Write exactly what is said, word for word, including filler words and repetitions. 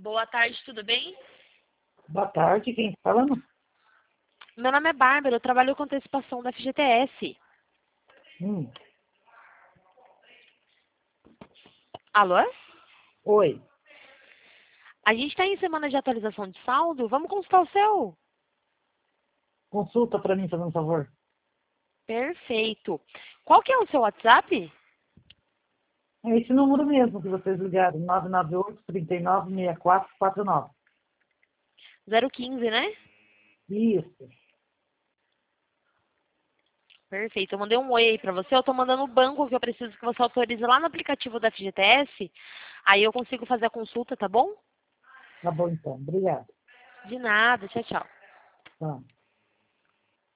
Boa tarde, tudo bem? Boa tarde, quem está falando? Meu nome é Bárbara, eu trabalho com antecipação da F G T S. Hum. Alô? Oi, A gente está em semana de atualização de saldo, vamos consultar o seu? consulta para mim, fazendo um favor. Perfeito. Qual que é o seu WhatsApp? É esse número mesmo que vocês ligaram, nove nove oito, três nove, seis quatro quatro nove. zero quinze, né? Isso, Perfeito. Eu mandei um oi aí pra você. Eu tô mandando o banco que eu preciso que você autorize lá no aplicativo da F G T S. Aí eu consigo fazer a consulta, tá bom? tá bom então, obrigado. De nada. Tchau, tchau. Tá.